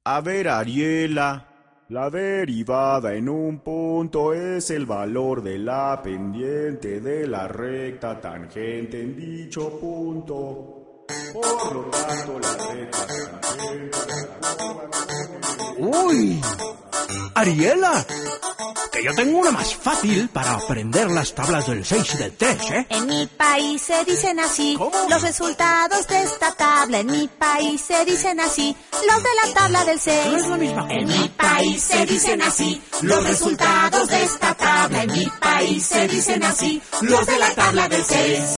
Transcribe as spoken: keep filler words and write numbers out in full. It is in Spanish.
A ver, Ariela, la derivada en un punto es el valor de la pendiente de la recta tangente en dicho punto. Por lo tanto, la recta tangente... ¡Uy! ¡Ariela! Que yo tengo una más fácil para aprender las tablas del seis y del tres, ¿eh? En mi país se dicen así. ¿Cómo? Los resultados de esta tabla. En mi país se dicen así. Los de la tabla del seis. No es la misma cosa. En mi país se dicen así. Los resultados de esta tabla. En mi país se dicen así. Los de la tabla del seis.